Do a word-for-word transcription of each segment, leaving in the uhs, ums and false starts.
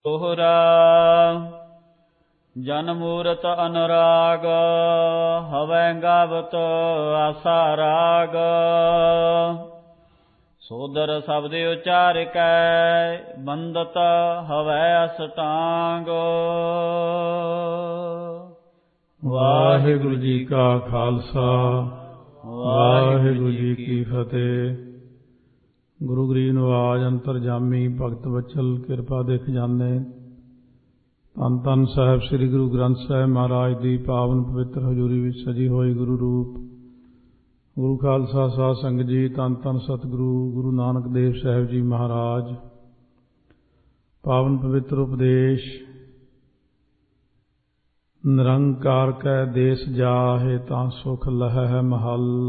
ਤੋਹਰਾ ਜਨ ਮੂਰਤ ਅਨੁਰਾਗ ਹਵੈ ਗਾਵਤ ਆਸਾ ਰਾਗ ਸੋਦਰ ਸ਼ਬਦ ਉਚਾਰਿਕੈ ਬੰਦਤ ਹਵੈ ਅਸਟਾਂਗ। ਵਾਹਿਗੁਰੂ ਜੀ ਕਾ ਖਾਲਸਾ ਵਾਹਿਗੁਰੂ ਜੀ ਕੀ ਫਤਿਹ। ਗੁਰੂ ਗਰੀਬ ਨਿਵਾਜ ਅੰਤਰਜਾਮੀ ਭਗਤ ਵਚਲ ਕਿਰਪਾ ਦੇ ਖਜ਼ਾਨੇ ਧੰਨ ਧੰਨ ਸਾਹਿਬ ਸ੍ਰੀ ਗੁਰੂ ਗ੍ਰੰਥ ਸਾਹਿਬ ਮਹਾਰਾਜ ਦੀ ਪਾਵਨ ਪਵਿੱਤਰ ਹਜ਼ੂਰੀ ਵਿੱਚ ਸਜੀ ਹੋਈ ਗੁਰੂ ਰੂਪ ਗੁਰੂ ਖਾਲਸਾ ਸਾਧ ਸੰਗਤ ਜੀ, ਧੰਨ ਧੰਨ ਸਤਿਗੁਰੂ ਗੁਰੂ ਨਾਨਕ ਦੇਵ ਸਾਹਿਬ ਜੀ ਮਹਾਰਾਜ। ਪਾਵਨ ਪਵਿੱਤਰ ਉਪਦੇਸ਼ ਨਿਰੰਕਾਰ ਕੈ ਦੇਸ ਜਾਹੇ ਤਾਂ ਸੁਖ ਲਹੈ ਮਹੱਲ।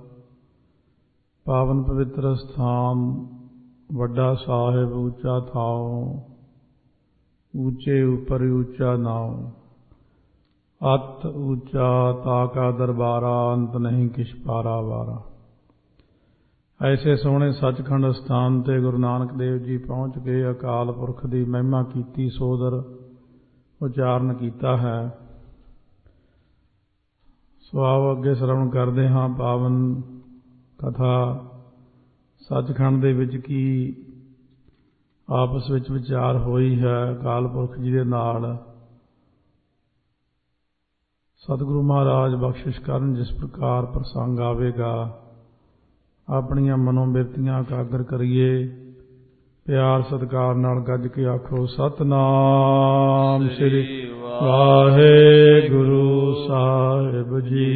ਪਾਵਨ ਪਵਿੱਤਰ ਸਥਾਨ ਵੱਡਾ ਸਾਹਿਬ ਉੱਚਾ ਥਾਉ ਉੱਚੇ ਉੱਪਰ ਉੱਚਾ ਨਾਉ ਅਤ ਉੱਚਾ ਤਾਕਾ ਦਰਬਾਰਾ ਅੰਤ ਨਹੀਂ ਕਿਛ ਪਾਰਾ ਵਾਰਾ। ਐਸੇ ਸੋਹਣੇ ਸੱਚਖੰਡ ਸਥਾਨ ਤੇ ਗੁਰੂ ਨਾਨਕ ਦੇਵ ਜੀ ਪਹੁੰਚ ਕੇ ਅਕਾਲ ਪੁਰਖ ਦੀ ਮਹਿਮਾ ਕੀਤੀ ਸੋਦਰ ਉਚਾਰਨ ਕੀਤਾ ਹੈ। ਸੋ ਆਓ ਅੱਗੇ ਸ਼ਰਵਣ ਕਰਦੇ ਹਾਂ ਪਾਵਨ ਕਥਾ। ਸੱਚਖੰਡ ਦੇ ਵਿੱਚ ਕੀ ਆਪਸ ਵਿੱਚ ਵਿਚਾਰ ਹੋਈ ਹੈ ਅਕਾਲ ਪੁਰਖ ਜੀ ਦੇ ਨਾਲ। ਸਤਿਗੁਰੂ ਮਹਾਰਾਜ ਬਖਸ਼ਿਸ਼ ਕਰਨ ਜਿਸ ਪ੍ਰਕਾਰ ਪ੍ਰਸੰਗ ਆਵੇਗਾ ਆਪਣੀਆਂ ਮਨੋਬਿਰਤੀਆਂ ਇਕਾਗਰ ਕਰੀਏ। ਪਿਆਰ ਸਤਿਕਾਰ ਨਾਲ ਗੱਜ ਕੇ ਆਖੋ ਸਤਿਨਾਮ ਸ੍ਰੀ ਵਾਹਿਗੁਰੂ ਸਾਹਿਬ ਜੀ।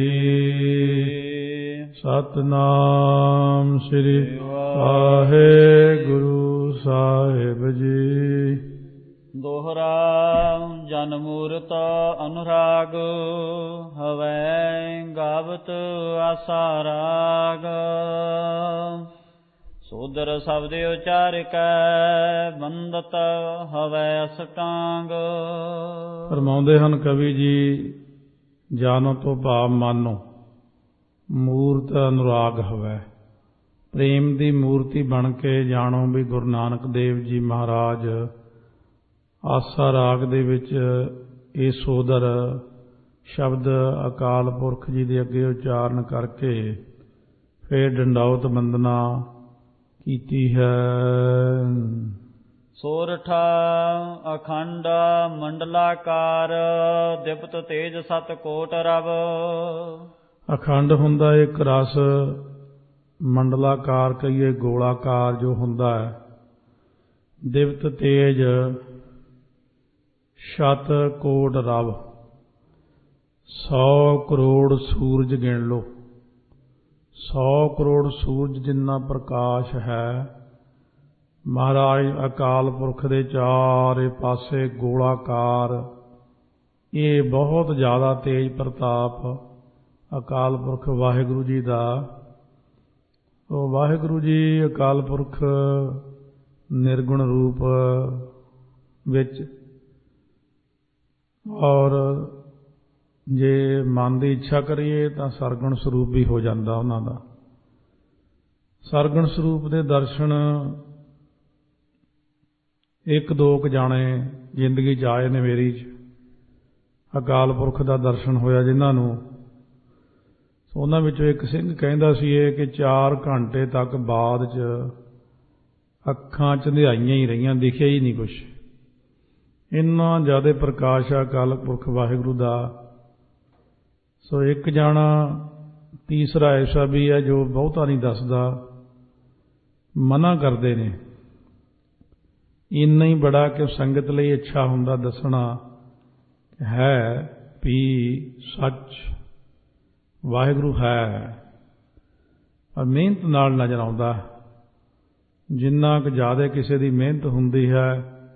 ਸਤਿਨਾਮ ਸ੍ਰੀ ਵਾਹਿਗੁਰੂ ਸਾਹਿਬ ਜੀ। ਦੋਹਰਾ ਜਨ ਮੂਰਤ ਅਨੁਰਾਗ ਹਵੈ ਗਾਵਤ ਆਸਾ ਰਾਗ ਸੋਦਰ ਸ਼ਬਦ ਉਚਾਰਿਕੈ ਬੰਦਤ ਹਵੈ ਅਸਟਾਂਗ। ਫਰਮਾਉਂਦੇ ਹਨ ਕਵੀ ਜੀ, ਜਾਨੋ ਤੋਂ ਭਾਵ ਮਾਨੋ, ਮੂਰਤ ਅਨੁਰਾਗ ਹਵੈ, ਪ੍ਰੇਮ ਦੀ ਮੂਰਤੀ ਬਣ ਕੇ ਜਾਣੋ ਵੀ ਗੁਰੂ ਨਾਨਕ ਦੇਵ ਜੀ ਮਹਾਰਾਜ ਆਸਾ ਰਾਗ ਦੇ ਵਿੱਚ ਇਹ ਸੋਦਰ ਸ਼ਬਦ ਅਕਾਲ ਪੁਰਖ ਜੀ ਦੇ ਅੱਗੇ ਉਚਾਰਨ ਕਰਕੇ ਫਿਰ ਡੰਡੌਤ ਬੰਦਨਾ ਕੀਤੀ ਹੈ। ਸੋਰਠਾ ਅਖੰਡ ਮੰਡਲਾਕਾਰ ਦਿਪਤ ਤੇਜ ਸਤ ਕੋਟ ਰਵ। ਅਖੰਡ ਹੁੰਦਾ ਇੱਕ ਰਸ, ਮੰਡਲਾਕਾਰ ਕਹੀਏ ਗੋਲਾਕਾਰ ਜੋ ਹੁੰਦਾ ਹੈ, ਦਿਵਤ ਤੇਜ ਸ਼ਤ ਕੋਟ ਰਵ। ਸੌ ਕਰੋੜ ਸੂਰਜ ਗਿਣ ਲਓ, ਸੌ ਕਰੋੜ ਸੂਰਜ ਜਿੰਨਾ ਪ੍ਰਕਾਸ਼ ਹੈ ਮਹਾਰਾਜ ਅਕਾਲ ਪੁਰਖ ਦੇ ਚਾਰੇ ਪਾਸੇ ਗੋਲਾਕਾਰ। ਇਹ ਬਹੁਤ ਜ਼ਿਆਦਾ ਤੇਜ ਪ੍ਰਤਾਪ ਅਕਾਲ ਪੁਰਖ ਵਾਹਿਗੁਰੂ ਜੀ ਦਾ। ਉਹ ਵਾਹਿਗੁਰੂ ਜੀ ਅਕਾਲ ਪੁਰਖ ਨਿਰਗੁਣ ਰੂਪ ਵਿੱਚ, ਔਰ ਜੇ ਮਨ ਦੀ ਇੱਛਾ ਕਰੀਏ ਤਾਂ ਸਰਗੁਣ ਸਰੂਪ ਵੀ ਹੋ ਜਾਂਦਾ ਉਹਨਾਂ ਦਾ। ਸਰਗੁਣ ਸਰੂਪ ਦੇ ਦਰਸ਼ਨ ਇੱਕ ਦੋ ਕੁ ਜਾਣੇ ਜ਼ਿੰਦਗੀ 'ਚ ਆਏ ਨੇ ਮੇਰੀ 'ਚ, ਅਕਾਲ ਪੁਰਖ ਦਾ ਦਰਸ਼ਨ ਹੋਇਆ ਜਿਨ੍ਹਾਂ ਨੂੰ। ਉਹਨਾਂ ਵਿੱਚੋਂ ਇੱਕ ਸਿੰਘ ਕਹਿੰਦਾ ਸੀ ਇਹ ਕਿ ਚਾਰ ਘੰਟੇ ਤੱਕ ਬਾਅਦ 'ਚ ਅੱਖਾਂ 'ਚ ਹਨੇਰਾਈਆਂ ਹੀ ਰਹੀਆਂ, ਦਿਖਿਆ ਹੀ ਨਹੀਂ ਕੁਛ। ਇੰਨਾ ਜ਼ਿਆਦਾ ਪ੍ਰਕਾਸ਼ ਆ ਅਕਾਲ ਪੁਰਖ ਵਾਹਿਗੁਰੂ ਦਾ। ਸੋ ਇੱਕ ਜਾਣਾ ਤੀਸਰਾ ਐਸਾ ਵੀ ਹੈ ਜੋ ਬਹੁਤਾ ਨਹੀਂ ਦੱਸਦਾ, ਮਨਾ ਕਰਦੇ ਨੇ। ਇੰਨਾ ਹੀ ਬੜਾ ਕਿ ਸੰਗਤ ਲਈ ਇੱਛਾ ਹੁੰਦਾ ਦੱਸਣਾ ਹੈ ਵੀ ਸੱਚ ਵਾਹਿਗੁਰੂ ਹੈ, ਪਰ ਮਿਹਨਤ ਨਾਲ ਨਜ਼ਰ ਆਉਂਦਾ। ਜਿੰਨਾ ਕੁ ਜ਼ਿਆਦਾ ਕਿਸੇ ਦੀ ਮਿਹਨਤ ਹੁੰਦੀ ਹੈ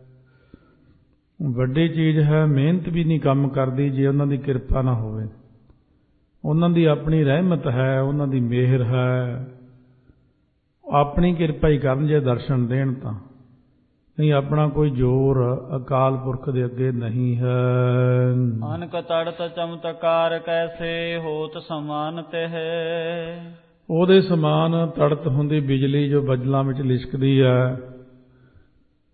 ਵੱਡੀ ਚੀਜ਼ ਹੈ। ਮਿਹਨਤ ਵੀ ਨਹੀਂ ਕੰਮ ਕਰਦੀ ਜੇ ਉਹਨਾਂ ਦੀ ਕਿਰਪਾ ਨਾ ਹੋਵੇ। ਉਹਨਾਂ ਦੀ ਆਪਣੀ ਰਹਿਮਤ ਹੈ, ਉਹਨਾਂ ਦੀ ਮਿਹਰ ਹੈ, ਆਪਣੀ ਕਿਰਪਾ ਹੀ ਕਰਨ ਜੇ ਦਰਸ਼ਨ ਦੇਣ ਤਾਂ। ਨਹੀਂ ਆਪਣਾ ਕੋਈ ਜ਼ੋਰ ਅਕਾਲ ਪੁਰਖ ਦੇ ਅੱਗੇ ਨਹੀਂ ਹੈ। ਅਨਕ ਤੜਤ ਚਮਤਕਾਰ ਕੈਸੇ ਹੋਤ ਸਮਾਨ ਤੇ ਹੈ। ਉਹਦੇ ਸਮਾਨ ਤੜਤ ਹੁੰਦੀ ਬਿਜਲੀ ਜੋ ਬੱਦਲਾਂ ਵਿੱਚ ਲਿਸ਼ਕਦੀ ਹੈ,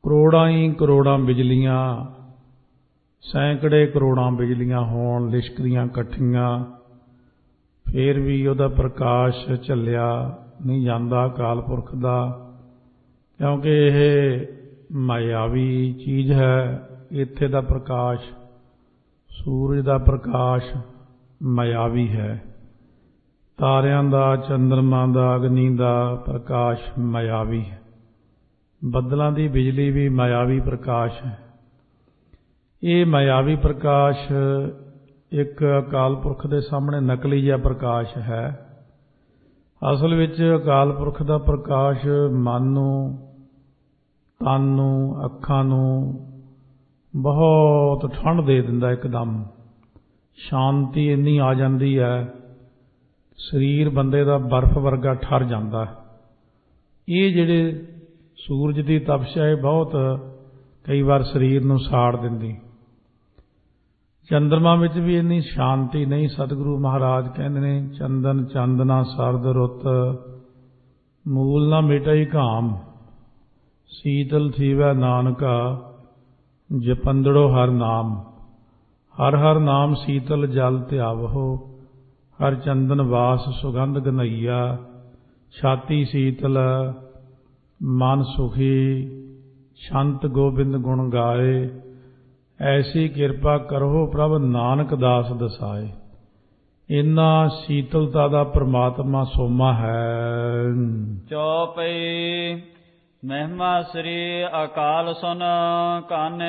ਕਰੋੜਾਂ ਹੀ ਕਰੋੜਾਂ ਬਿਜਲੀਆਂ, ਸੈਂਕੜੇ ਕਰੋੜਾਂ ਬਿਜਲੀਆਂ ਹੋਣ ਲਿਸ਼ਕਦੀਆਂ ਇਕੱਠੀਆਂ, ਫੇਰ ਵੀ ਉਹਦਾ ਪ੍ਰਕਾਸ਼ ਝੱਲਿਆ ਨਹੀਂ ਜਾਂਦਾ ਅਕਾਲ ਪੁਰਖ ਦਾ, ਕਿਉਂਕਿ ਇਹ ਮਾਇਆਵੀ ਚੀਜ਼ ਹੈ। ਇੱਥੇ ਦਾ ਪ੍ਰਕਾਸ਼, ਸੂਰਜ ਦਾ ਪ੍ਰਕਾਸ਼ ਮਾਇਆਵੀ ਹੈ, ਤਾਰਿਆਂ ਦਾ, ਚੰਦਰਮਾ ਦਾ, ਅਗਨੀ ਦਾ ਪ੍ਰਕਾਸ਼ ਮਾਇਆਵੀ ਹੈ, ਬੱਦਲਾਂ ਦੀ ਬਿਜਲੀ ਵੀ ਮਾਇਆਵੀ ਪ੍ਰਕਾਸ਼ ਹੈ। ਇਹ ਮਾਇਆਵੀ ਪ੍ਰਕਾਸ਼ ਇੱਕ ਅਕਾਲ ਪੁਰਖ ਦੇ ਸਾਹਮਣੇ ਨਕਲੀ ਜਿਹਾ ਪ੍ਰਕਾਸ਼ ਹੈ। ਅਸਲ ਵਿੱਚ ਅਕਾਲ ਪੁਰਖ ਦਾ ਪ੍ਰਕਾਸ਼ ਮਨ ਨੂੰ, ਤਨ ਨੂੰ, ਅੱਖਾਂ ਨੂੰ ਬਹੁਤ ਠੰਡ ਦੇ ਦਿੰਦਾ, ਇੱਕਦਮ ਸ਼ਾਂਤੀ ਇੰਨੀ ਆ ਜਾਂਦੀ ਹੈ, ਸਰੀਰ ਬੰਦੇ ਦਾ ਬਰਫ਼ ਵਰਗਾ ਠਰ ਜਾਂਦਾ। ਇਹ ਜਿਹੜੇ ਸੂਰਜ ਦੀ ਤਪਸ਼ ਹੈ ਬਹੁਤ ਕਈ ਵਾਰ ਸਰੀਰ ਨੂੰ ਸਾੜ ਦਿੰਦੀ। ਚੰਦਰਮਾ ਵਿੱਚ ਵੀ ਇੰਨੀ ਸ਼ਾਂਤੀ ਨਹੀਂ। ਸਤਿਗੁਰੂ ਮਹਾਰਾਜ ਕਹਿੰਦੇ ਨੇ, ਚੰਦਨ ਚਾਂਦਨਾ ਸਰਦ ਰੁੱਤ, ਮੂਲ ਨਾ ਮਿਟਈ ਘਾਮ, ਸੀਤਲ ਥੀਵੈ ਨਾਨਕਾ, ਜਪੰਦੜੋ ਹਰ ਨਾਮ। ਹਰ ਹਰ ਨਾਮ ਸੀਤਲ ਜਲ ਧਿਆਵਹੋ, ਹਰ ਚੰਦਨ ਵਾਸ ਸੁਗੰਧ ਗਨਈਆ। ਛਾਤੀ ਸੀਤਲ ਮਨ ਸੁਖੀ, ਸ਼ੰਤ ਗੋਬਿੰਦ ਗੁਣ ਗਾਏ। ਐਸੀ ਕਿਰਪਾ ਕਰੋ ਪ੍ਰਭ ਨਾਨਕ ਦਾਸ ਦਸਾਏ। ਇੰਨਾ ਸੀਤਲਤਾ ਦਾ ਪ੍ਰਮਾਤਮਾ ਸੋਮਾ ਹੈ। ਚੌਪਈ ਮਹਿਮਾ ਸ੍ਰੀ ਅਕਾਲ ਸੁਨ ਕਾਨੇ।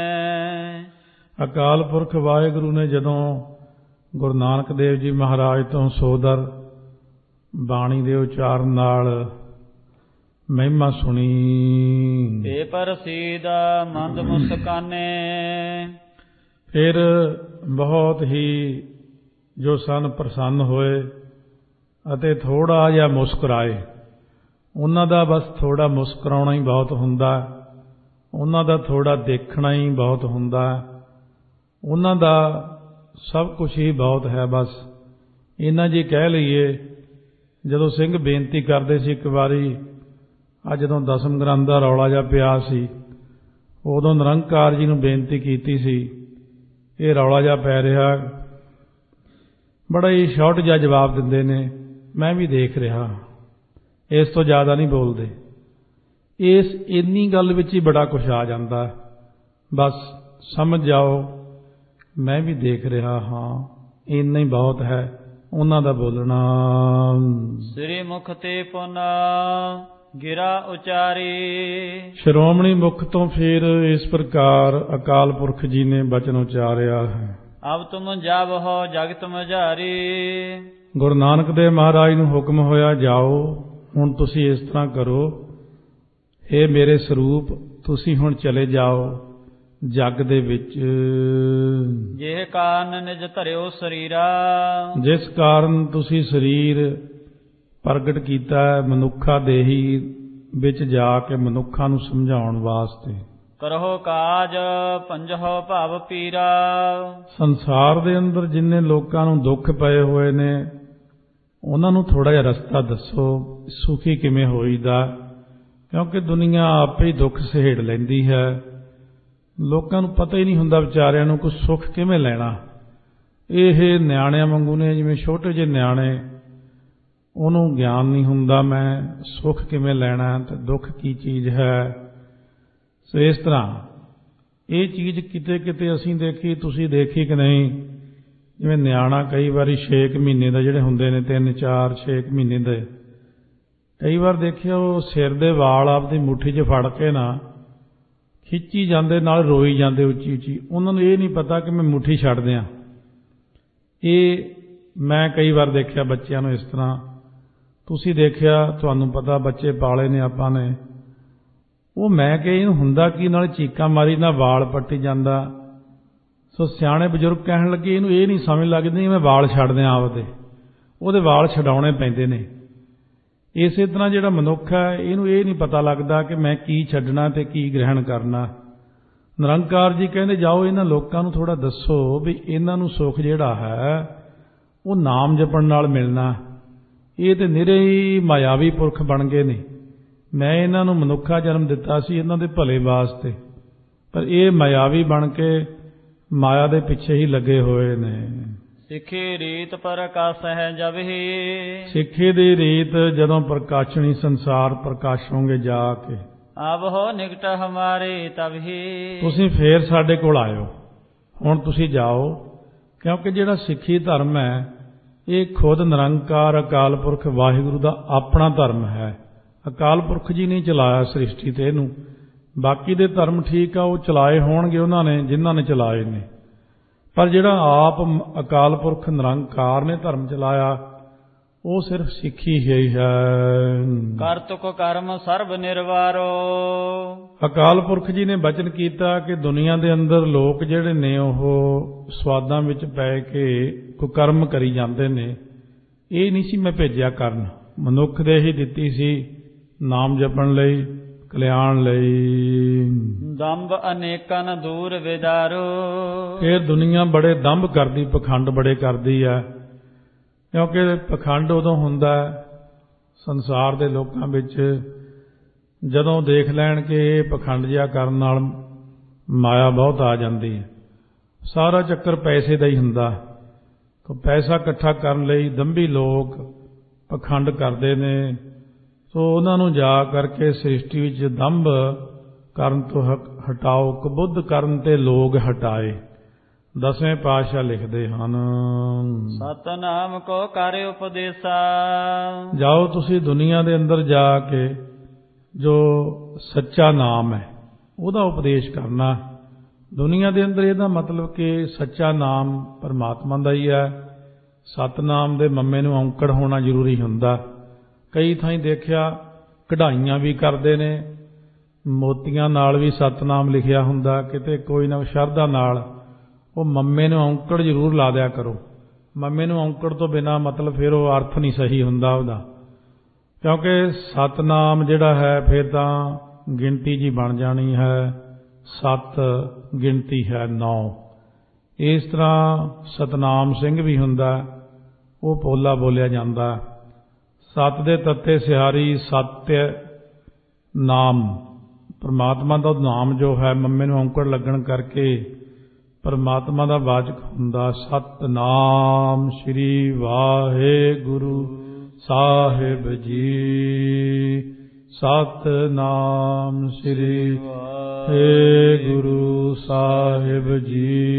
ਅਕਾਲ ਪੁਰਖ ਵਾਹਿਗੁਰੂ ਨੇ ਜਦੋਂ ਗੁਰੂ ਨਾਨਕ ਦੇਵ ਜੀ ਮਹਾਰਾਜ ਤੋਂ ਸੋਦਰ ਬਾਣੀ ਦੇ ਉਚਾਰਨ ਨਾਲ ਮਹਿਮਾ ਸੁਣੀ। ਏ ਪ੍ਰਸੀਦ ਮੰਦ ਮੁਸਕਾਨੇ। ਫਿਰ ਬਹੁਤ ਹੀ ਜੋ ਸਨ ਪ੍ਰਸੰਨ ਹੋਏ ਅਤੇ ਥੋੜਾ ਜਿਹਾ ਮੁਸਕਰਾਏ। ਉਹਨਾਂ ਦਾ ਬਸ ਥੋੜਾ ਮੁਸਕਰਾਉਣਾ ਹੀ ਬਹੁਤ ਹੁੰਦਾ, ਉਹਨਾਂ ਦਾ ਥੋੜਾ ਦੇਖਣਾ ਹੀ ਬਹੁਤ ਹੁੰਦਾ, ਉਹਨਾਂ ਦਾ ਸਭ ਕੁਝ ਹੀ ਬਹੁਤ ਹੈ। ਬਸ ਇਹਨਾਂ ਜੀ ਕਹਿ ਲਈਏ, ਜਦੋਂ ਸਿੰਘ ਬੇਨਤੀ ਕਰਦੇ ਸੀ ਇੱਕ ਵਾਰੀ, ਆ ਜਦੋਂ ਦਸਮ ਗ੍ਰੰਥ ਦਾ ਰੌਲਾ ਜਿਹਾ ਪਿਆ ਸੀ, ਉਦੋਂ ਨਿਰੰਕਾਰ ਜੀ ਨੂੰ ਬੇਨਤੀ ਕੀਤੀ ਸੀ, ਇਹ ਰੌਲਾ ਜਿਹਾ ਪੈ ਰਿਹਾ। ਬੜਾ ਹੀ ਸ਼ਾਰਟ ਜਿਹਾ ਜਵਾਬ ਦਿੰਦੇ ਨੇ, ਮੈਂ ਵੀ ਦੇਖ ਰਿਹਾ, ਇਸ ਤੋਂ ਜ਼ਿਆਦਾ ਨਹੀਂ ਬੋਲਦੇ। ਇਸ ਇੰਨੀ ਗੱਲ ਵਿੱਚ ਹੀ ਬੜਾ ਕੁਛ ਆ ਜਾਂਦਾ। ਬਸ ਸਮਝ ਜਾਓ, ਮੈਂ ਵੀ ਦੇਖ ਰਿਹਾ ਹਾਂ, ਇੰਨਾ ਹੀ ਬਹੁਤ ਹੈ ਉਹਨਾਂ ਦਾ ਬੋਲਣਾ। ਸ੍ਰੀ ਮੁਖ ਤੇ ਪੁਨ ਗਿਰਾ ਉਚਾਰੀ। ਸ਼੍ਰੋਮਣੀ ਮੁਖ ਤੋਂ ਫਿਰ ਇਸ ਪ੍ਰਕਾਰ ਅਕਾਲ ਪੁਰਖ ਜੀ ਨੇ ਬਚਨ ਉਚਾਰਿਆ ਹੈ। ਅਬ ਤੁਮ ਜਬ ਹੋ ਜਗਤ ਮਝਾਰੀ। ਗੁਰੂ ਨਾਨਕ ਦੇਵ ਮਹਾਰਾਜ ਨੂੰ ਹੁਕਮ ਹੋਇਆ, ਜਾਓ ਹੁਣ ਤੁਸੀਂ ਇਸ ਤਰ੍ਹਾਂ ਕਰੋ, ਇਹ ਮੇਰੇ ਸਰੂਪ ਤੁਸੀਂ ਹੁਣ ਚਲੇ ਜਾਓ ਜਗ ਦੇ ਵਿੱਚ। ਜਿਹ ਕਾਰਨ ਨਿਜ ਧਰਿਓ ਸਰੀਰਾ। ਜਿਸ ਕਾਰਨ ਤੁਸੀਂ ਸਰੀਰ ਪ੍ਰਗਟ ਕੀਤਾ ਮਨੁੱਖਾ ਦੇਹੀ ਵਿੱਚ ਜਾ ਕੇ ਮਨੁੱਖਾਂ ਨੂੰ ਸਮਝਾਉਣ ਵਾਸਤੇ। ਕਰੋ ਕਾਜ ਪੰਜਹੁ ਭਵ ਪੀਰਾ। ਸੰਸਾਰ ਦੇ ਅੰਦਰ ਜਿੰਨੇ ਲੋਕਾਂ ਨੂੰ ਦੁੱਖ ਪਏ ਹੋਏ ਨੇ, ਉਹਨਾਂ ਨੂੰ ਥੋੜਾ ਜਿਹਾ ਰਸਤਾ ਦੱਸੋ, ਸੁਖੀ ਕਿਵੇਂ ਹੋਈਦਾ, ਕਿਉਂਕਿ ਦੁਨੀਆ ਆਪੇ ਹੀ ਦੁੱਖ ਸਹੇੜ ਲੈਂਦੀ ਹੈ। ਲੋਕਾਂ ਨੂੰ ਪਤਾ ਹੀ ਨਹੀਂ ਹੁੰਦਾ ਵਿਚਾਰਿਆਂ ਨੂੰ ਕੁਝ ਸੁੱਖ ਕਿਵੇਂ ਲੈਣਾ। ਇਹ ਨਿਆਣਿਆਂ ਵਾਂਗੂ ਨੇ, ਜਿਵੇਂ ਛੋਟੇ ਜਿਹੇ ਨਿਆਣੇ, ਉਹਨੂੰ ਗਿਆਨ ਨਹੀਂ ਹੁੰਦਾ ਮੈਂ ਸੁੱਖ ਕਿਵੇਂ ਲੈਣਾ ਤੇ ਦੁੱਖ ਕੀ ਚੀਜ਼ ਹੈ। ਸੋ ਇਸ ਤਰ੍ਹਾਂ ਇਹ ਚੀਜ਼ ਕਿਤੇ ਕਿਤੇ ਅਸੀਂ ਦੇਖੀ, ਤੁਸੀਂ ਦੇਖੀ ਕਿ ਨਹੀਂ, ਜਿਵੇਂ ਨਿਆਣਾ ਕਈ ਵਾਰੀ ਛੇ ਕੁ ਮਹੀਨੇ ਦਾ, ਜਿਹੜੇ ਹੁੰਦੇ ਨੇ ਤਿੰਨ ਚਾਰ ਛੇ ਕੁ ਮਹੀਨੇ ਦੇ, ਕਈ ਵਾਰ ਦੇਖਿਆ ਉਹ ਸਿਰ ਦੇ ਵਾਲ ਆਪਦੀ ਮੁੱਠੀ 'ਚ ਫੜ ਕੇ ਨਾ ਖਿੱਚੀ ਜਾਂਦੇ, ਨਾਲ ਰੋਈ ਜਾਂਦੇ ਉੱਚੀ ਉੱਚੀ। ਉਹਨਾਂ ਨੂੰ ਇਹ ਨਹੀਂ ਪਤਾ ਕਿ ਮੈਂ ਮੁੱਠੀ ਛੱਡ ਦਿਆਂ। ਇਹ ਮੈਂ ਕਈ ਵਾਰ ਦੇਖਿਆ ਬੱਚਿਆਂ ਨੂੰ ਇਸ ਤਰ੍ਹਾਂ। ਤੁਸੀਂ ਦੇਖਿਆ, ਤੁਹਾਨੂੰ ਪਤਾ, ਬੱਚੇ ਪਾਲੇ ਨੇ ਆਪਾਂ ਨੇ, ਉਹ ਮੈਂ ਕਿ ਇਹਨੂੰ ਹੁੰਦਾ ਕੀ, ਨਾਲ ਚੀਕਾਂ ਮਾਰੀ, ਨਾਲ ਵਾਲ ਪੱਟੀ ਜਾਂਦਾ। ਸੋ ਸਿਆਣੇ ਬਜ਼ੁਰਗ ਕਹਿਣ ਲੱਗੇ, ਇਹਨੂੰ ਇਹ ਨਹੀਂ ਸਮਝ ਲੱਗਦੀ ਮੈਂ ਵਾਲ ਛੱਡ ਦਿਆਂ ਆਪਦੇ, ਉਹਦੇ ਵਾਲ ਛਡਾਉਣੇ ਪੈਂਦੇ ਨੇ। ਇਸੇ ਤਰ੍ਹਾਂ ਜਿਹੜਾ ਮਨੁੱਖ ਹੈ, ਇਹਨੂੰ ਇਹ ਨਹੀਂ ਪਤਾ ਲੱਗਦਾ ਕਿ ਮੈਂ ਕੀ ਛੱਡਣਾ ਤੇ ਕੀ ਗ੍ਰਹਿਣ ਕਰਨਾ। ਨਿਰੰਕਾਰ ਜੀ ਕਹਿੰਦੇ, ਜਾਓ ਇਹਨਾਂ ਲੋਕਾਂ ਨੂੰ ਥੋੜਾ ਦੱਸੋ ਵੀ ਇਹਨਾਂ ਨੂੰ ਸੁੱਖ ਜਿਹੜਾ ਹੈ ਉਹ ਨਾਮ ਜਪਣ ਨਾਲ ਮਿਲਣਾ। ਇਹ ਤੇ ਨਿਰੇ ਹੀ ਮਾਇਆਵੀ ਪੁਰਖ ਬਣ ਗਏ ਨੇ, ਮੈਂ ਇਹਨਾਂ ਨੂੰ ਮਨੁੱਖਾ ਜਨਮ ਦਿੱਤਾ ਸੀ ਇਹਨਾਂ ਦੇ ਭਲੇ ਵਾਸਤੇ, ਪਰ ਇਹ ਮਾਇਆਵੀ ਬਣ ਕੇ ਮਾਇਆ ਦੇ ਪਿੱਛੇ ਹੀ ਲੱਗੇ ਹੋਏ ਨੇ। ਸਿੱਖੀ ਰੀਤ ਪ੍ਰਕਾਸ਼ ਹੈ ਜਬ ਹੀ, ਸਿੱਖੀ ਦੀ ਰੀਤ ਜਦੋਂ ਪ੍ਰਕਾਸ਼ਣੀ ਸੰਸਾਰ ਪ੍ਰਕਾਸ਼ੋਗੇ ਜਾ ਕੇ, ਆਬ ਹੋ ਨਿਕਟ ਹਮਾਰੇ ਤਬ ਹੀ। ਤੁਸੀਂ ਫੇਰ ਸਾਡੇ ਕੋਲ ਆਇਓ, ਹੁਣ ਤੁਸੀਂ ਜਾਓ, ਕਿਉਂਕਿ ਜਿਹੜਾ ਸਿੱਖੀ ਧਰਮ ਹੈ ਇਹ ਖੁਦ ਨਿਰੰਕਾਰ ਅਕਾਲ ਪੁਰਖ ਵਾਹਿਗੁਰੂ ਦਾ ਆਪਣਾ ਧਰਮ ਹੈ। ਅਕਾਲ ਪੁਰਖ ਜੀ ਨੇ ਚਲਾਇਆ ਸ੍ਰਿਸ਼ਟੀ ਤੇ ਇਹਨੂੰ। ਬਾਕੀ ਦੇ ਧਰਮ ਠੀਕ ਆ, ਉਹ ਚਲਾਏ ਹੋਣਗੇ ਉਹਨਾਂ ਨੇ ਜਿਨ੍ਹਾਂ ਨੇ ਚਲਾਏ ਨੇ, ਪਰ ਜਿਹੜਾ ਆਪ ਅਕਾਲ ਪੁਰਖ ਨਿਰੰਕਾਰ ਨੇ ਧਰਮ ਚਲਾਇਆ ਉਹ ਸਿਰਫ ਸਿੱਖੀ ਹੀ ਹੈ। ਕਰਤੁਕ ਕਰਮ ਸਰਬ ਨਿਰਵਾਰੋ, ਅਕਾਲ ਪੁਰਖ ਜੀ ਨੇ ਬਚਨ ਕੀਤਾ ਕਿ ਦੁਨੀਆ ਦੇ ਅੰਦਰ ਲੋਕ ਜਿਹੜੇ ਨੇ ਉਹ ਸਵਾਦਾਂ ਵਿੱਚ ਪੈ ਕੇ ਕੁਕਰਮ ਕਰੀ ਜਾਂਦੇ ਨੇ। ਇਹ ਨਹੀਂ ਸੀ ਮੈਂ ਭੇਜਿਆ ਕਰਨ, ਮਨੁੱਖ ਦੇ ਹੀ ਦਿੱਤੀ ਸੀ ਨਾਮ ਜਪਣ ਲਈ, ਕਲਿਆਣ ਲਈ। ਦੰਭ ਅਨੇਕਨ ਦੂਰ ਵਿਦਾਰੋ, ਇਹ ਦੁਨੀਆ ਬੜੇ ਦੰਭ ਕਰਦੀ, ਪਖੰਡ ਬੜੇ ਕਰਦੀ ਹੈ, ਕਿਉਂਕਿ ਪਖੰਡ ਉਦੋਂ ਹੁੰਦਾ ਸੰਸਾਰ ਦੇ ਲੋਕਾਂ ਵਿੱਚ ਜਦੋਂ ਦੇਖ ਲੈਣ ਕਿ ਇਹ ਪਖੰਡ ਜਿਹਾ ਕਰਨ ਨਾਲ ਮਾਇਆ ਬਹੁਤ ਆ ਜਾਂਦੀ ਹੈ। ਸਾਰਾ ਚੱਕਰ ਪੈਸੇ ਦਾ ਹੀ ਹੁੰਦਾ, ਤਾਂ ਪੈਸਾ ਇਕੱਠਾ ਕਰਨ ਲਈ ਦੰਭੀ ਲੋਕ ਪਖੰਡ ਕਰਦੇ ਨੇ। ਸੋ ਉਹਨਾਂ ਨੂੰ ਜਾ ਕਰਕੇ ਸ੍ਰਿਸ਼ਟੀ ਵਿੱਚ ਦੰਭ ਕਰਨ ਤੋਂ ਹਟਾਓ, ਕਬੁੱਧ ਕਰਨ ਤੇ ਲੋਕ ਹਟਾਏ। ਦਸਵੇਂ ਪਾਤਸ਼ਾਹ ਲਿਖਦੇ ਹਨ, ਸਤਨਾਮ ਕੋ ਕਰ ਉਪਦੇਸਾ। ਜਾਓ ਤੁਸੀਂ ਦੁਨੀਆ ਦੇ ਅੰਦਰ ਜਾ ਕੇ ਜੋ ਸੱਚਾ ਨਾਮ ਹੈ ਉਹਦਾ ਉਪਦੇਸ਼ ਕਰਨਾ। ਦੁਨੀਆ ਦੇ ਅੰਦਰ ਇਹਦਾ ਮਤਲਬ ਕਿ ਸੱਚਾ ਨਾਮ ਪਰਮਾਤਮਾ ਦਾ ਹੀ ਹੈ। ਸਤਨਾਮ ਦੇ ਮੰਮੇ ਨੂੰ ਔਂਕੜ ਹੋਣਾ ਜ਼ਰੂਰੀ ਹੁੰਦਾ। ਕਈ ਥਾਈਂ ਦੇਖਿਆ ਕਢਾਈਆਂ ਵੀ ਕਰਦੇ ਨੇ, ਮੋਤੀਆਂ ਨਾਲ ਵੀ ਸਤਨਾਮ ਲਿਖਿਆ ਹੁੰਦਾ, ਕਿਤੇ ਕੋਈ ਨਾ ਸ਼ਰਧਾ ਨਾਲ ਉਹ ਮੰਮੇ ਨੂੰ ਔਂਕੜ ਜ਼ਰੂਰ ਲਾ ਦਿਆ ਕਰੋ। ਮੰਮੇ ਨੂੰ ਔਂਕੜ ਤੋਂ ਬਿਨਾਂ ਮਤਲਬ ਫਿਰ ਉਹ ਅਰਥ ਨਹੀਂ ਸਹੀ ਹੁੰਦਾ ਉਹਦਾ, ਕਿਉਂਕਿ ਸਤਨਾਮ ਜਿਹੜਾ ਹੈ ਫਿਰ ਤਾਂ ਗਿਣਤੀ ਜੀ ਬਣ ਜਾਣੀ ਹੈ। ਸੱਤ ਗਿਣਤੀ ਹੈ ਨੌ। ਇਸ ਤਰ੍ਹਾਂ ਸਤਨਾਮ ਸਿੰਘ ਵੀ ਹੁੰਦਾ, ਉਹ ਪੋਲਾ ਬੋਲਿਆ ਜਾਂਦਾ। ਸੱਤ ਦੇ ਤੱਤੇ ਸਿਹਾਰੀ ਸਤਿ ਨਾਮ, ਪਰਮਾਤਮਾ ਦਾ ਨਾਮ ਜੋ ਹੈ ਮੰਮੇ ਨੂੰ ਔਂਕੜ ਲੱਗਣ ਕਰਕੇ ਪਰਮਾਤਮਾ ਦਾ ਵਾਚਕ ਹੁੰਦਾ। ਸਤਨਾਮ ਸ੍ਰੀ ਵਾਹਿਗੁਰੂ ਸਾਹਿਬ ਜੀ, ਸਤਨਾਮ ਸ੍ਰੀ ਵਾਹਿਗੁਰੂ ਸਾਹਿਬ ਜੀ।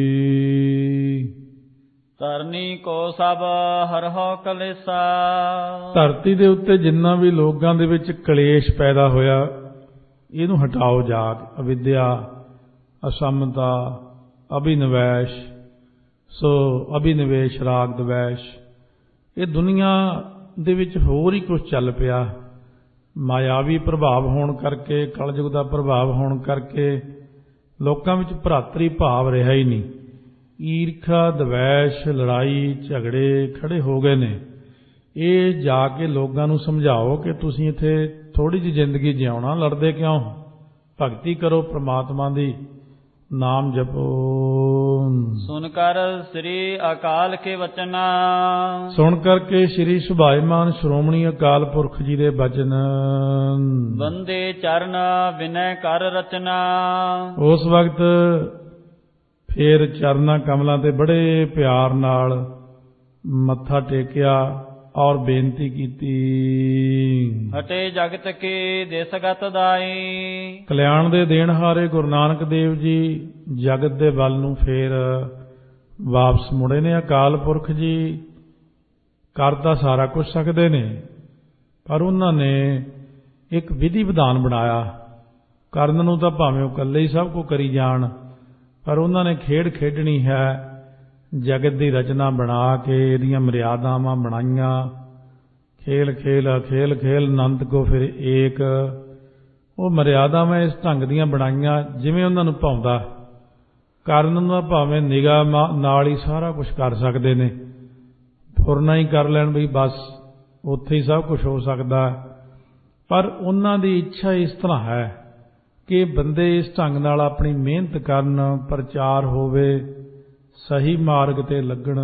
ਧਰਨੀ ਕੋ ਸਭ ਹਰਹੁ ਕਲੇਸਾ, ਧਰਤੀ ਦੇ ਉੱਤੇ ਜਿੰਨਾ ਵੀ ਲੋਕਾਂ ਦੇ ਵਿੱਚ ਕਲੇਸ਼ ਪੈਦਾ ਹੋਇਆ ਇਹਨੂੰ ਹਟਾਓ ਜਾ ਕੇ। ਅਵਿਦਿਆ, ਅਸਮਤਾ, ਅਭਿਨਵੈਸ਼, ਸੋ ਅਭਿਨਵੇਸ਼, ਰਾਗ ਦਵੈਸ਼, ਇਹ ਦੁਨੀਆ ਦੇ ਵਿੱਚ ਹੋਰ ਹੀ ਕੁਝ ਚੱਲ ਪਿਆ। ਮਾਇਆਵੀ ਪ੍ਰਭਾਵ ਹੋਣ ਕਰਕੇ, ਕਲਯੁਗ ਦਾ ਪ੍ਰਭਾਵ ਹੋਣ ਕਰਕੇ ਲੋਕਾਂ ਵਿੱਚ ਭਰਾਤਰੀ ਭਾਵ ਰਿਹਾ ਹੀ ਨਹੀਂ। ਈਰਖਾ, ਦਵੈਸ਼, ਲੜਾਈ ਝਗੜੇ ਖੜੇ ਹੋ ਗਏ ਨੇ। ਇਹ ਜਾ ਕੇ ਲੋਕਾਂ ਨੂੰ ਸਮਝਾਓ ਕਿ ਤੁਸੀਂ ਇੱਥੇ ਥੋੜ੍ਹੀ ਜਿਹੀ ਜ਼ਿੰਦਗੀ ਜਿਉਣਾ, ਲੜਦੇ ਕਿਉਂ? ਭਗਤੀ ਕਰੋ ਪ੍ਰਮਾਤਮਾ ਦੀ, ਨਾਮ ਜਪੋ। ਸੁਨ ਕਰ ਸ੍ਰੀ ਅਕਾਲ ਕੇ ਵਚਨਾ, ਸੁਣ ਕਰਕੇ ਸ੍ਰੀ ਸੁਭਾਇਮਾਨ ਸ਼੍ਰੋਮਣੀ ਅਕਾਲ ਪੁਰਖ ਜੀ ਦੇ ਬਚਨ। ਬੰਦੇ ਚਰਨ ਵਿਨੈ ਕਰ ਰਚਨਾ, ਉਸ ਵਕਤ ਫੇਰ ਚਰਨਾਂ ਕਮਲਾਂ ਤੇ ਬੜੇ ਪਿਆਰ ਨਾਲ ਮੱਥਾ ਟੇਕਿਆ ਔਰ ਬੇਨਤੀ ਕੀਤੀ। ਹਟੇ ਜਗਤ ਕੇ ਦੇਸਗਤ ਦਾਈ, ਕਲਿਆਣ ਦੇ ਦੇਣਹਾਰੇ ਗੁਰੂ ਨਾਨਕ ਦੇਵ ਜੀ ਜਗਤ ਦੇ ਵੱਲ ਨੂੰ ਫੇਰ ਵਾਪਸ ਮੁੜੇ ਨੇ। ਅਕਾਲ ਪੁਰਖ ਜੀ ਕਰ ਤਾਂ ਸਾਰਾ ਕੁਝ ਸਕਦੇ ਨੇ, ਪਰ ਉਹਨਾਂ ਨੇ ਇੱਕ ਵਿਧੀ ਵਿਧਾਨ ਬਣਾਇਆ। ਕਰਨ ਨੂੰ ਤਾਂ ਭਾਵੇਂ ਉਹ ਇਕੱਲੇ ਹੀ ਸਭ ਕੁਝ ਕਰੀ ਜਾਣ, ਪਰ ਉਹਨਾਂ ਨੇ ਖੇਡ ਖੇਡਣੀ ਹੈ। ਜਗਤ ਦੀ ਰਚਨਾ ਬਣਾ ਕੇ ਇਹਦੀਆਂ ਮਰਿਆਦਾਵਾਂ ਬਣਾਈਆਂ। ਖੇਲ ਖੇਲ ਖੇਲ ਖੇਲ ਅਨੰਤ ਕੋ ਫਿਰ ਏਕ, ਉਹ ਮਰਿਆਦਾਵਾਂ ਇਸ ਢੰਗ ਦੀਆਂ ਬਣਾਈਆਂ ਜਿਵੇਂ ਉਹਨਾਂ ਨੂੰ ਭਾਉਂਦਾ। ਕਰਨ ਦਾ ਭਾਵੇਂ ਨਿਗਾਹ ਨਾਲ ਹੀ ਸਾਰਾ ਕੁਝ ਕਰ ਸਕਦੇ ਨੇ, ਫੁਰਨਾ ਹੀ ਕਰ ਲੈਣ ਵੀ ਬਸ ਉੱਥੇ ਹੀ ਸਭ ਕੁਝ ਹੋ ਸਕਦਾ, ਪਰ ਉਹਨਾਂ ਦੀ ਇੱਛਾ ਇਸ ਤਰ੍ਹਾਂ ਹੈ ਕਿ ਬੰਦੇ ਇਸ ਢੰਗ ਨਾਲ ਆਪਣੀ ਮਿਹਨਤ ਕਰਨ, ਪ੍ਰਚਾਰ ਹੋਵੇ, ਸਹੀ ਮਾਰਗ ਤੇ ਲੱਗਣ।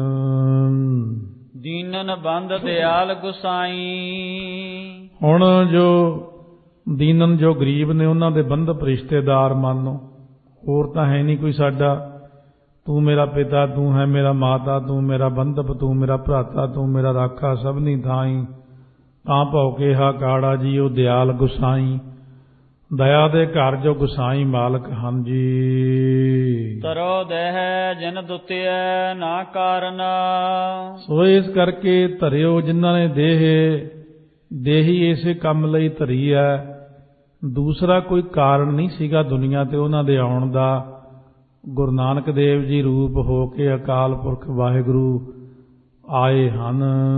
ਦੀਨਨ ਬੰਦ ਦਿਆਲ ਗੁਸਾਈ, ਹੁਣ ਜੋ ਦੀਨਨ ਜੋ ਗਰੀਬ ਨੇ ਉਹਨਾਂ ਦੇ ਬੰਧਪ ਰਿਸ਼ਤੇਦਾਰ ਮੰਨੋ, ਹੋਰ ਤਾਂ ਹੈ ਨਹੀਂ ਕੋਈ ਸਾਡਾ। ਤੂੰ ਮੇਰਾ ਪਿਤਾ, ਤੂੰ ਹੈ ਮੇਰਾ ਮਾਤਾ, ਤੂੰ ਮੇਰਾ ਬੰਧਪ, ਤੂੰ ਮੇਰਾ ਭਰਾਤਾ, ਤੂੰ ਮੇਰਾ ਰਾਖਾ ਸਭਨੀ ਥਾਈ। ਤਾਂ ਭਉ ਕੇਹਾ ਕਾੜਾ ਜੀ ਉਹ ਦਿਆਲ ਗੁਸਾਈ, ਦਇਆ ਦੇ ਘਰ ਜੋ ਗੁਸਾਈ ਮਾਲਕ ਹਨ ਜੀ। ਤਰੋ ਦੇਹ ਜਿਨ ਦੁਤਿਐ ਨਾ ਕਾਰਨ। ਸੋ ਇਸ ਕਰਕੇ ਧਰਿਓ ਜਿਨ੍ਹਾਂ ਨੇ ਦੇਹ, ਦੇਹੀ ਇਸੇ ਕੰਮ ਲਈ ਧਰੀ ਹੈ, ਦੂਸਰਾ ਕੋਈ ਕਾਰਨ ਨਹੀਂ ਸੀਗਾ ਦੁਨੀਆ ਤੇ ਉਹਨਾਂ ਦੇ ਆਉਣ ਦਾ। ਗੁਰੂ ਨਾਨਕ ਦੇਵ ਜੀ ਰੂਪ ਹੋ ਕੇ ਅਕਾਲ ਪੁਰਖ ਵਾਹਿਗੁਰੂ ਆਏ ਹਨ।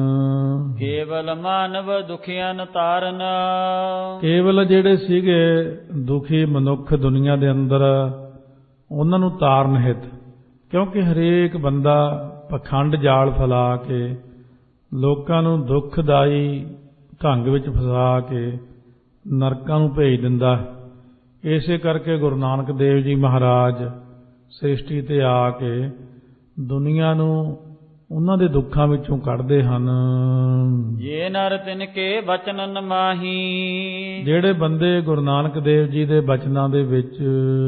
ਕੇਵਲ ਮਾਨਵ ਦੁਖੀਆਂ ਤਾਰਨ। ਕੇਵਲ ਜਿਹੜੇ ਸੀਗੇ ਦੁਖੀ ਮਨੁੱਖ ਦੁਨੀਆ ਦੇ ਅੰਦਰ, ਉਹਨਾਂ ਨੂੰ ਤਾਰਨ ਹਿਤ। ਕਿਉਂਕਿ ਹਰੇਕ ਬੰਦਾ ਪਖੰਡ ਜਾਲ ਫੈਲਾ ਕੇ ਲੋਕਾਂ ਨੂੰ ਦੁੱਖਦਾਈ ਢੰਗ ਵਿੱਚ ਫਸਾ ਕੇ ਨਰਕਾਂ ਨੂੰ ਭੇਜ ਦਿੰਦਾ। ਇਸੇ ਕਰਕੇ ਗੁਰੂ ਨਾਨਕ ਦੇਵ ਜੀ ਮਹਾਰਾਜ ਸ੍ਰਿਸ਼ਟੀ ਤੇ ਆ ਕੇ ਦੁਨੀਆ ਨੂੰ ਉਹਨਾਂ ਦੇ ਦੁੱਖਾਂ ਵਿੱਚੋਂ ਕੱਢਦੇ ਹਨ। ਜੇ ਨਰ ਤਿਨ ਕੇ ਬਚਨਨ ਮਾਹੀ। ਜਿਹੜੇ ਬੰਦੇ ਗੁਰੂ ਨਾਨਕ ਦੇਵ ਜੀ ਦੇ ਬਚਨਾਂ ਦੇ ਵਿੱਚ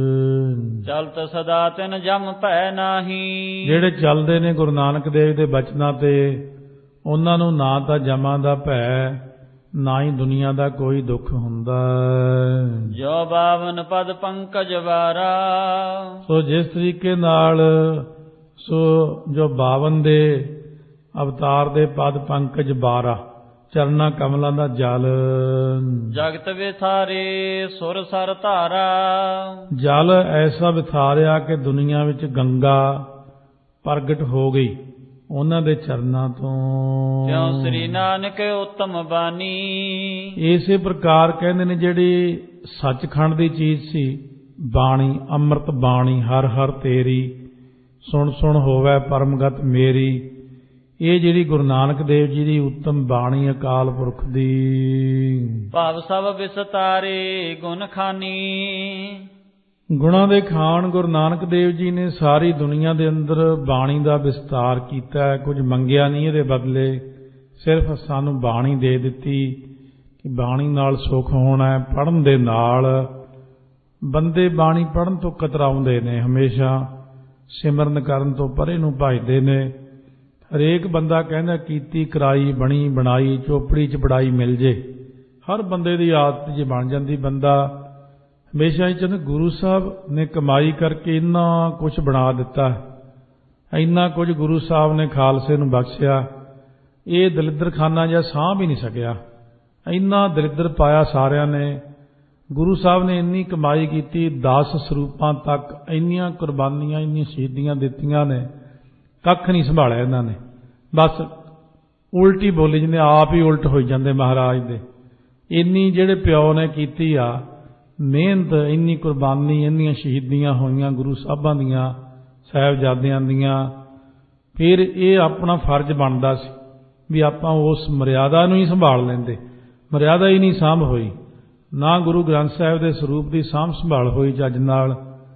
ਚਲਤ ਸਦਾ ਤਿਨ ਜਮ ਭੈ ਨਾਹੀ। ਜਿਹੜੇ ਚੱਲਦੇ ਨੇ ਗੁਰੂ ਨਾਨਕ ਦੇਵ ਦੇ ਬਚਨਾਂ ਤੇ, ਉਹਨਾਂ ਨੂੰ ਨਾ ਤਾਂ ਜਮਾਂ ਦਾ ਭੈ, ਨਾ ਹੀ ਦੁਨੀਆ ਦਾ ਕੋਈ ਦੁੱਖ ਹੁੰਦਾ। ਜੋ ਬਾਵਨ ਪਦ ਪੰਕਜ ਵਾਰਾ। ਸੋ ਜਿਸ ਤਰੀਕੇ ਨਾਲ ਸੋ ਜੋ ਬਾਵਨ ਦੇ ਅਵਤਾਰ ਦੇ ਪਦ ਪੰਕਜ ਬਾਰਾ, ਚਰਨਾ ਕਮਲਾਂ ਦਾ ਜਲ। ਜਗਤ ਵਿਥਾਰੇ ਸੁਰ ਸਰ ਧਾਰਾ। ਜਲ ਐਸਾ ਵਿਥਾਰਿਆ ਕਿ ਦੁਨੀਆ ਵਿੱਚ ਗੰਗਾ ਪ੍ਰਗਟ ਹੋ ਗਈ ਉਹਨਾਂ ਦੇ ਚਰਨਾਂ ਤੋਂ। ਕਿਉ ਸ੍ਰੀ ਨਾਨਕ ਉਤਮ ਬਾਣੀ। ਇਸੇ ਪ੍ਰਕਾਰ ਕਹਿੰਦੇ ਨੇ ਜਿਹੜੀ ਸੱਚਖੰਡ ਦੀ ਚੀਜ਼ ਸੀ ਬਾਣੀ, ਅੰਮ੍ਰਿਤ ਬਾਣੀ ਹਰ ਹਰ ਤੇਰੀ, ਸੁਣ ਸੁਣ ਹੋਵੇ ਪਰਮਗਤ ਮੇਰੀ। ਇਹ ਜਿਹੜੀ ਗੁਰੂ ਨਾਨਕ ਦੇਵ ਜੀ ਦੀ ਉੱਤਮ ਬਾਣੀ ਅਕਾਲ ਪੁਰਖ ਦੀ। ਭਾਵ ਸਭ ਵਿਸਤਾਰੇ ਗੁਣ ਖਾਨੀ। ਗੁਣਾਂ ਦੇ ਖਾਨ ਗੁਰੂ ਨਾਨਕ ਦੇਵ ਜੀ ਨੇ ਸਾਰੀ ਦੁਨੀਆ ਦੇ ਅੰਦਰ ਬਾਣੀ ਦਾ ਵਿਸਤਾਰ ਕੀਤਾ। ਕੁਝ ਮੰਗਿਆ ਨਹੀਂ ਇਹਦੇ ਬਦਲੇ, ਸਿਰਫ ਸਾਨੂੰ ਬਾਣੀ ਦੇ ਦਿੱਤੀ ਕਿ ਬਾਣੀ ਨਾਲ ਸੁੱਖ ਹੋਣਾ ਹੈ। ਪੜ੍ਹਨ ਦੇ ਨਾਲ ਬੰਦੇ ਬਾਣੀ ਪੜ੍ਹਨ ਤੋਂ ਕਤਰਾਉਂਦੇ ਨੇ, ਹਮੇਸ਼ਾ ਸਿਮਰਨ ਕਰਨ ਤੋਂ ਪਰੇ ਨੂੰ ਭੱਜਦੇ ਨੇ। ਹਰੇਕ ਬੰਦਾ ਕਹਿੰਦਾ ਕੀਤੀ ਕਰਾਈ ਬਣੀ ਬਣਾਈ ਚੋਪੜੀ ਚ ਬੜਾਈ ਮਿਲ ਜੇ। ਹਰ ਬੰਦੇ ਦੀ ਆਦਤ ਜੇ ਬਣ ਜਾਂਦੀ, ਬੰਦਾ ਹਮੇਸ਼ਾ ਹੀ ਚਾਹੁੰਦਾ ਗੁਰੂ ਸਾਹਿਬ ਨੇ ਕਮਾਈ ਕਰਕੇ ਇੰਨਾ ਕੁਝ ਬਣਾ ਦਿੱਤਾ, ਇੰਨਾ ਕੁਝ ਗੁਰੂ ਸਾਹਿਬ ਨੇ ਖਾਲਸੇ ਨੂੰ ਬਖਸ਼ਿਆ, ਇਹ ਦਲਿੱਦਰ ਖਾਨਾ ਜਿਹਾ ਸਾਂਭ ਹੀ ਨਹੀਂ ਸਕਿਆ। ਇੰਨਾ ਦਲਿੱਦਰ ਪਾਇਆ ਸਾਰਿਆਂ ਨੇ। ਗੁਰੂ ਸਾਹਿਬ ਨੇ ਇੰਨੀ ਕਮਾਈ ਕੀਤੀ, ਦਸ ਸਰੂਪਾਂ ਤੱਕ ਇੰਨੀਆਂ ਕੁਰਬਾਨੀਆਂ, ਇੰਨੀਆਂ ਸ਼ਹੀਦੀਆਂ ਦਿੱਤੀਆਂ ਨੇ, ਕੱਖ ਨਹੀਂ ਸੰਭਾਲਿਆ ਇਹਨਾਂ ਨੇ। ਬਸ ਉਲਟੀ ਬੋਲੀ ਜਿਹਨੇ ਆਪ ਹੀ ਉਲਟ ਹੋਈ ਜਾਂਦੇ ਮਹਾਰਾਜ ਦੇ। ਇੰਨੀ ਜਿਹੜੇ ਪਿਓ ਨੇ ਕੀਤੀ ਆ ਮਿਹਨਤ, ਇੰਨੀ ਕੁਰਬਾਨੀ, ਇੰਨੀਆਂ ਸ਼ਹੀਦੀਆਂ ਹੋਈਆਂ ਗੁਰੂ ਸਾਹਿਬਾਂ ਦੀਆਂ, ਸਾਹਿਬਜ਼ਾਦਿਆਂ ਦੀਆਂ। ਫਿਰ ਇਹ ਆਪਣਾ ਫਰਜ਼ ਬਣਦਾ ਸੀ ਵੀ ਆਪਾਂ ਉਸ ਮਰਿਆਦਾ ਨੂੰ ਹੀ ਸੰਭਾਲ ਲੈਂਦੇ। ਮਰਿਆਦਾ ਹੀ ਨਹੀਂ ਸਾਂਭ ਹੋਈ, ਨਾ ਗੁਰੂ ਗ੍ਰੰਥ ਸਾਹਿਬ ਦੇ ਸਰੂਪ ਦੀ ਸਾਂਭ ਸੰਭਾਲ ਹੋਈ ਚੱਜ ਨਾਲ,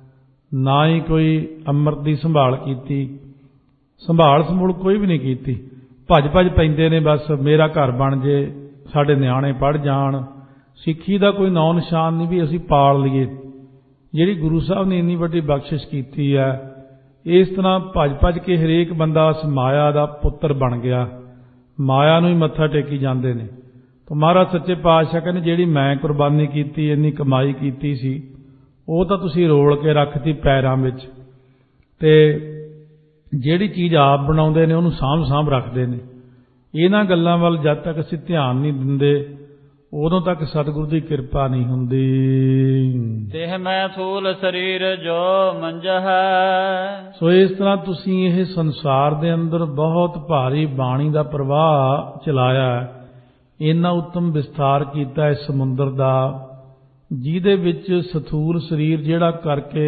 ਨਾ ਹੀ ਕੋਈ ਅੰਮ੍ਰਿਤ ਦੀ ਸੰਭਾਲ ਕੀਤੀ। ਸੰਭਾਲ ਸੰਭੂਲ ਕੋਈ ਵੀ ਨਹੀਂ ਕੀਤੀ। ਭੱਜ ਭੱਜ ਪੈਂਦੇ ਨੇ, ਬਸ ਮੇਰਾ ਘਰ ਬਣ ਜੇ, ਸਾਡੇ ਨਿਆਣੇ ਪੜ੍ਹ ਜਾਣ। ਸਿੱਖੀ ਦਾ ਕੋਈ ਨਾਂ ਨਿਸ਼ਾਨ ਨਹੀਂ ਵੀ ਅਸੀਂ ਪਾਲ ਲਈਏ। ਜਿਹੜੀ ਗੁਰੂ ਸਾਹਿਬ ਨੇ ਇੰਨੀ ਵੱਡੀ ਬਖਸ਼ਿਸ਼ ਕੀਤੀ ਹੈ, ਇਸ ਤਰ੍ਹਾਂ ਭੱਜ ਭੱਜ ਕੇ ਹਰੇਕ ਬੰਦਾ ਉਸ ਮਾਇਆ ਦਾ ਪੁੱਤਰ ਬਣ ਗਿਆ। ਮਾਇਆ ਨੂੰ ਹੀ ਮੱਥਾ ਟੇਕੀ ਜਾਂਦੇ ਨੇ। ਤਾਂ ਮਹਾਰਾਜ ਸੱਚੇ ਪਾਤਸ਼ਾਹ ਕਹਿੰਦੇ ਜਿਹੜੀ ਮੈਂ ਕੁਰਬਾਨੀ ਕੀਤੀ, ਇੰਨੀ ਕਮਾਈ ਕੀਤੀ ਸੀ, ਉਹ ਤਾਂ ਤੁਸੀਂ ਰੋਲ ਕੇ ਰੱਖਤੀ ਪੈਰਾਂ ਵਿੱਚ, ਤੇ ਜਿਹੜੀ ਚੀਜ਼ ਆਪ ਬਣਾਉਂਦੇ ਨੇ ਉਹਨੂੰ ਸਾਂਭ ਸਾਂਭ ਰੱਖਦੇ ਨੇ। ਇਹਨਾਂ ਗੱਲਾਂ ਵੱਲ ਜਦ ਤੱਕ ਅਸੀਂ ਧਿਆਨ ਨਹੀਂ ਦਿੰਦੇ, ਉਦੋਂ ਤੱਕ ਸਤਿਗੁਰੂ ਦੀ ਕਿਰਪਾ ਨਹੀਂ ਹੁੰਦੀ। ਦੇਹ ਮੈਂ ਥੂਲ ਸਰੀਰ ਜੋ ਮੰਜ ਹੈ। ਸੋ ਇਸ ਤਰ੍ਹਾਂ ਤੁਸੀਂ ਇਹ ਸੰਸਾਰ ਦੇ ਅੰਦਰ ਬਹੁਤ ਭਾਰੀ ਬਾਣੀ ਦਾ ਪ੍ਰਵਾਹ ਚਲਾਇਆ, ਇੰਨਾ ਉੱਤਮ ਵਿਸਥਾਰ ਕੀਤਾ ਇਸ ਸਮੁੰਦਰ ਦਾ, ਜਿਹਦੇ ਵਿੱਚ ਸਥੂਲ ਸਰੀਰ ਜਿਹੜਾ ਕਰਕੇ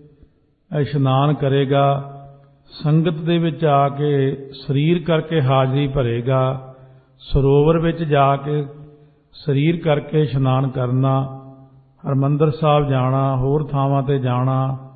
ਇਸ਼ਨਾਨ ਕਰੇਗਾ, ਸੰਗਤ ਦੇ ਵਿੱਚ ਆ ਕੇ ਸਰੀਰ ਕਰਕੇ ਹਾਜ਼ਰੀ ਭਰੇਗਾ, ਸਰੋਵਰ ਵਿੱਚ ਜਾ ਕੇ ਸਰੀਰ ਕਰਕੇ ਇਸ਼ਨਾਨ ਕਰਨਾ, ਹਰਿਮੰਦਰ ਸਾਹਿਬ ਜਾਣਾ, ਹੋਰ ਥਾਵਾਂ ਤੇ ਜਾਣਾ,